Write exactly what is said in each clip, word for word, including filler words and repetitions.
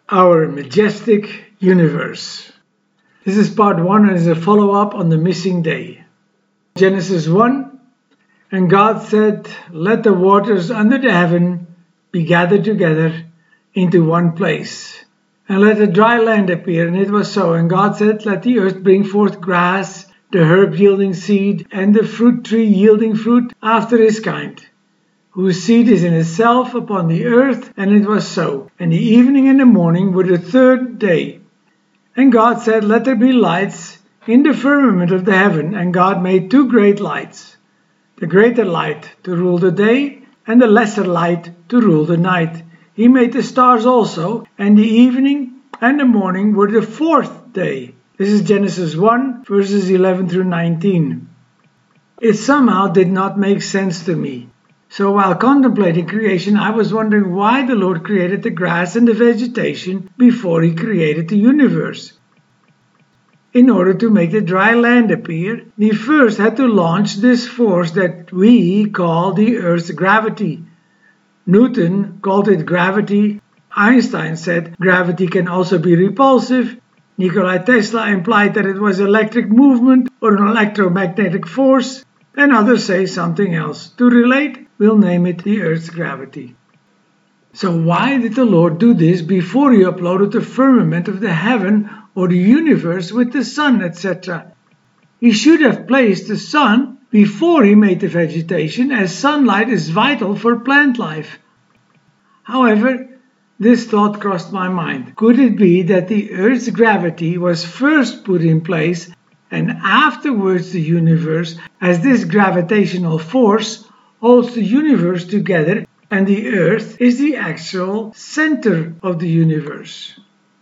Our Majestic Universe. This is part one and is a follow-up on the missing day. Genesis one, and God said, "Let the waters under the heaven be gathered together into one place, and let a dry land appear." And it was so. And God said, "Let the earth bring forth grass, the herb yielding seed, and the fruit tree yielding fruit after his kind, whose seed is in itself upon the earth." And it was so. And the evening and the morning were the third day. And God said, "Let there be lights in the firmament of the heaven." And God made two great lights, the greater light to rule the day, and the lesser light to rule the night. He made the stars also, and the evening and the morning were the fourth day. This is Genesis one, verses eleven through nineteen. It somehow did not make sense to me. So while contemplating creation, I was wondering why the Lord created the grass and the vegetation before he created the universe. In order to make the dry land appear, he first had to launch this force that we call the Earth's gravity. Newton called it gravity. Einstein said gravity can also be repulsive. Nikola Tesla implied that it was electric movement or an electromagnetic force, and others say something else. To relate, we'll name it the Earth's gravity. So why did the Lord do this before he uploaded the firmament of the heaven or the universe with the sun, et cetera? He should have placed the sun before he made the vegetation, as sunlight is vital for plant life. However, this thought crossed my mind. Could it be that the Earth's gravity was first put in place and afterwards the universe, as this gravitational force holds the universe together and the Earth is the actual center of the universe?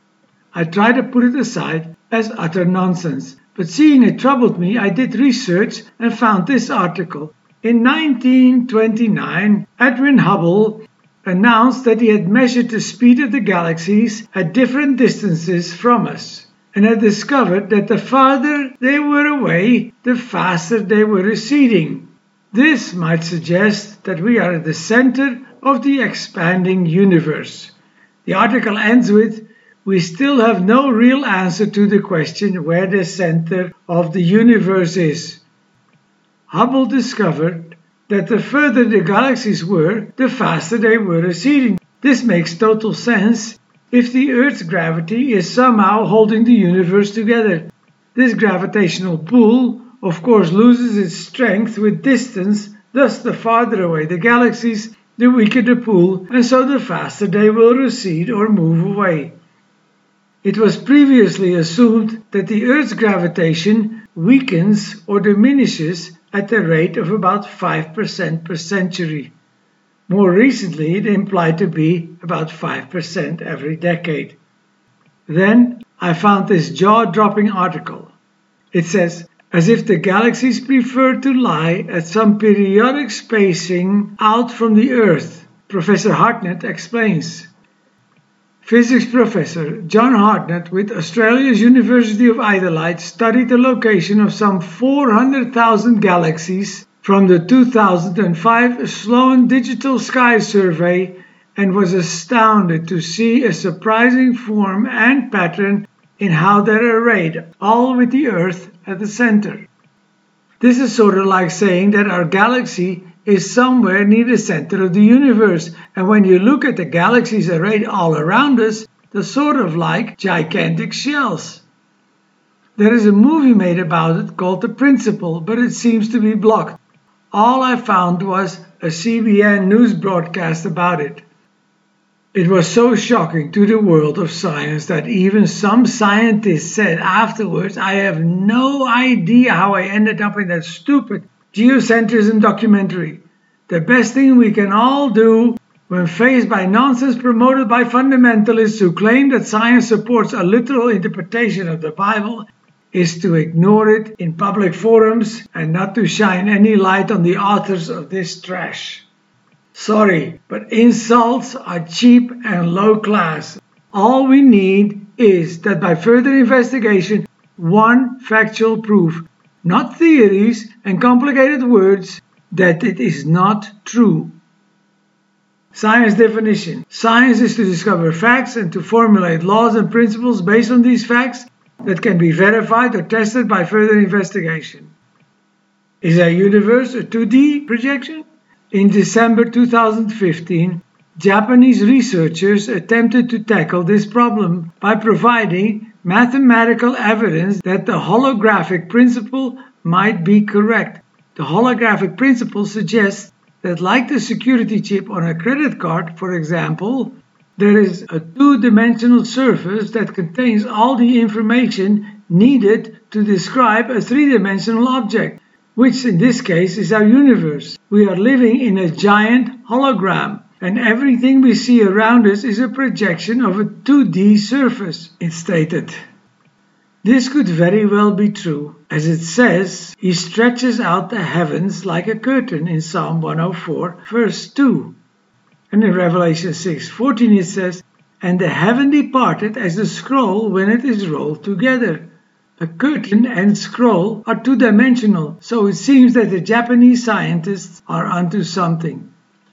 I tried to put it aside as utter nonsense, but seeing it troubled me, I did research and found this article. In nineteen twenty-nine, Edwin Hubble announced that he had measured the speed of the galaxies at different distances from us, and had discovered that the farther they were away, the faster they were receding. This might suggest that we are at the center of the expanding universe. The article ends with, "We still have no real answer to the question where the center of the universe is." Hubble discovered that the further the galaxies were, the faster they were receding. This makes total sense if the Earth's gravity is somehow holding the universe together. This gravitational pull, of course, loses its strength with distance, thus the farther away the galaxies, the weaker the pull, and so the faster they will recede or move away. It was previously assumed that the Earth's gravitation weakens or diminishes at the rate of about five percent per century. More recently, it implied to be about five percent every decade. Then I found this jaw-dropping article. It says, "As if the galaxies prefer to lie at some periodic spacing out from the Earth," Professor Hartnett explains. Physics professor John Hartnett with Australia's University of Adelaide studied the location of some four hundred thousand galaxies from the two thousand five Sloan Digital Sky Survey and was astounded to see a surprising form and pattern in how they're arrayed, all with the Earth at the center. This is sort of like saying that our galaxy is somewhere near the center of the universe, and when you look at the galaxies arrayed all around us, they're sort of like gigantic shells. There is a movie made about it called The Principle, but it seems to be blocked. All I found was a C B N news broadcast about it. It was so shocking to the world of science that even some scientists said afterwards, "I have no idea how I ended up in that stupid geocentrism documentary. The best thing we can all do when faced by nonsense promoted by fundamentalists who claim that science supports a literal interpretation of the Bible is to ignore it in public forums and not to shine any light on the authors of this trash." Sorry, but insults are cheap and low class. All we need is that by further investigation, one factual proof, not theories and complicated words, that it is not true. Science definition. Science is to discover facts and to formulate laws and principles based on these facts that can be verified or tested by further investigation. Is our universe a two D projection? In December two thousand fifteen, Japanese researchers attempted to tackle this problem by providing mathematical evidence that the holographic principle might be correct. The holographic principle suggests that, like the security chip on a credit card, for example, there is a two-dimensional surface that contains all the information needed to describe a three-dimensional object, which in this case is our universe. We are living in a giant hologram, and everything we see around us is a projection of a two D surface, it stated. This could very well be true, as it says, He stretches out the heavens like a curtain in Psalm one oh four, verse two. And in Revelation six fourteen it says, And the heaven departed as a scroll when it is rolled together. A curtain and scroll are two-dimensional, so it seems that the Japanese scientists are onto something.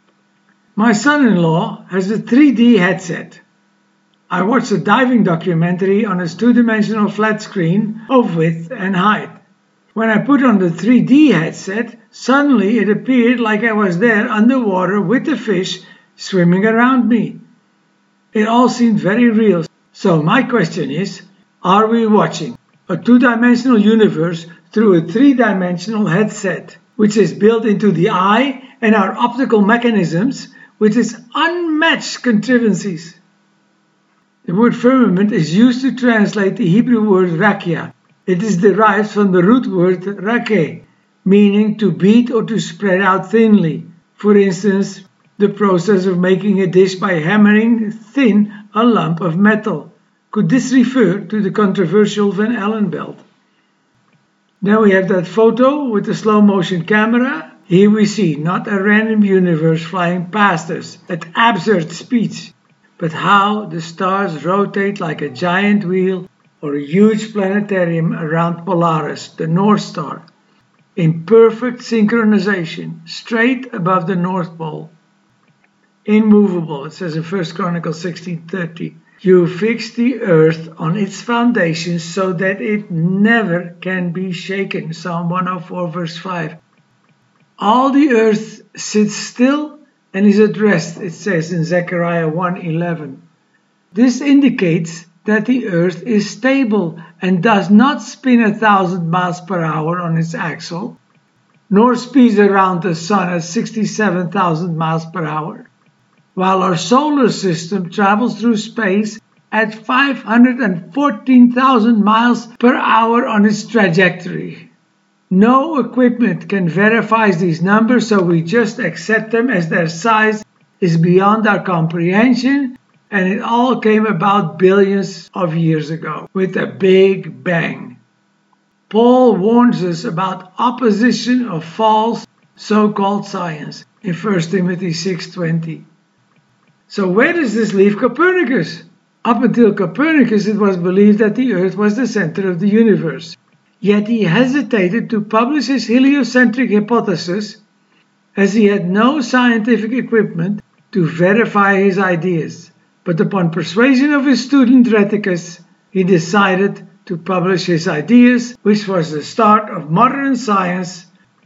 My son-in-law has a three D headset. I watched a diving documentary on his two-dimensional flat screen of width and height. When I put on the three D headset, suddenly it appeared like I was there underwater with the fish swimming around me. It all seemed very real. So my question is, are we watching a two-dimensional universe through a three-dimensional headset, which is built into the eye and our optical mechanisms, with its unmatched contrivances? The word firmament is used to translate the Hebrew word rakia. It is derived from the root word rakeh, meaning to beat or to spread out thinly. For instance, the process of making a dish by hammering thin a lump of metal. Could this refer to the controversial Van Allen belt? Then we have that photo with the slow motion camera. Here we see not a random universe flying past us at absurd speeds, but how the stars rotate like a giant wheel or a huge planetarium around Polaris, the North Star, in perfect synchronization, straight above the North Pole. Immovable, it says in First Chronicles sixteen thirty. You fix the earth on its foundations so that it never can be shaken. Psalm one oh four verse five. All the earth sits still and is at rest, it says in Zechariah one eleven. This indicates that the earth is stable and does not spin a thousand miles per hour on its axle, nor speeds around the sun at sixty-seven thousand miles per hour. While our solar system travels through space at five hundred fourteen thousand miles per hour on its trajectory. No equipment can verify these numbers, so we just accept them as their size is beyond our comprehension, and it all came about billions of years ago with a big bang. Paul warns us about opposition of false so-called science in First Timothy six twenty. So where does this leave Copernicus? Up until Copernicus, it was believed that the Earth was the center of the universe. Yet he hesitated to publish his heliocentric hypothesis as he had no scientific equipment to verify his ideas. But upon persuasion of his student Rheticus, he decided to publish his ideas, which was the start of modern science.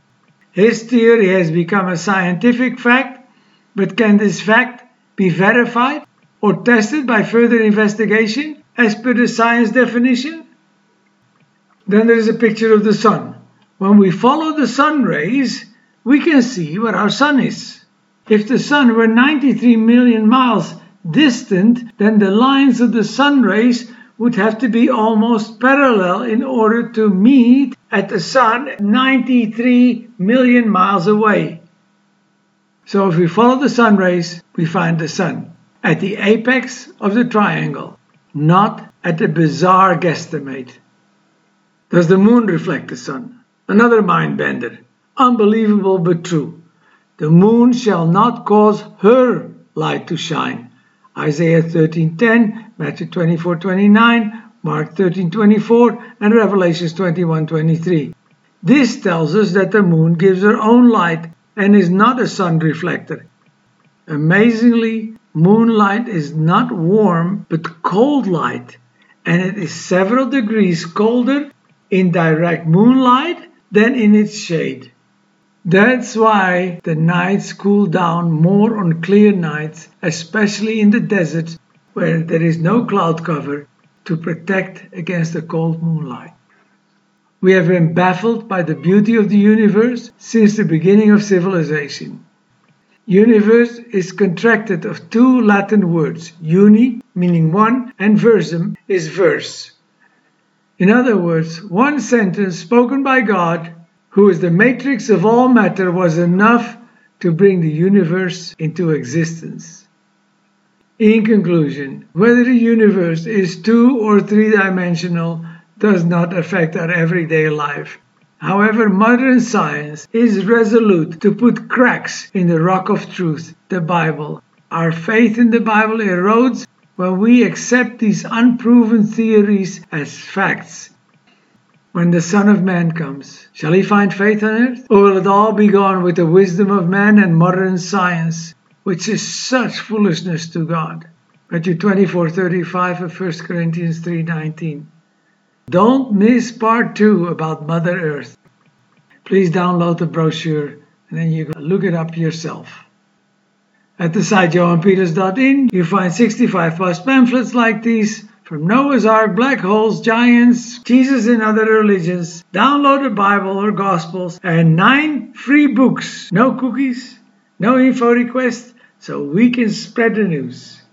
His theory has become a scientific fact, but can this fact be verified or tested by further investigation as per the science definition? Then there is a picture of the sun. When we follow the sun rays, we can see where our sun is. If the sun were ninety-three million miles distant, then the lines of the sun rays would have to be almost parallel in order to meet at the sun ninety-three million miles away. So if we follow the sun rays, we find the sun at the apex of the triangle, not at the bizarre guesstimate. Does the moon reflect the sun? Another mind bender. Unbelievable but true. The moon shall not cause her light to shine. Isaiah thirteen ten, Matthew twenty-four twenty-nine, Mark thirteen twenty-four, and Revelation twenty-one twenty-three. This tells us that the moon gives her own light and is not a sun reflector. Amazingly, moonlight is not warm but cold light, and it is several degrees colder in direct moonlight than in its shade. That's why the nights cool down more on clear nights, especially in the desert where there is no cloud cover to protect against the cold moonlight. We have been baffled by the beauty of the universe since the beginning of civilization. Universe is contracted of two Latin words, uni, meaning one, and versum is verse. In other words, one sentence spoken by God, who is the matrix of all matter, was enough to bring the universe into existence. In conclusion, whether the universe is two or three-dimensional does not affect our everyday life. However, modern science is resolute to put cracks in the rock of truth, the Bible. Our faith in the Bible erodes when we accept these unproven theories as facts. When the Son of Man comes, shall he find faith on earth? Or will it all be gone with the wisdom of man and modern science, which is such foolishness to God? Matthew twenty-four thirty-five and First Corinthians three nineteen. Don't miss part two about Mother Earth. Please download the brochure and then you can look it up yourself. At the site johan peters dot in you find sixty-five plus pamphlets like these from Noah's Ark, black holes, giants, Jesus and other religions, download the Bible or Gospels, and nine free books. No cookies, no info requests, so we can spread the news.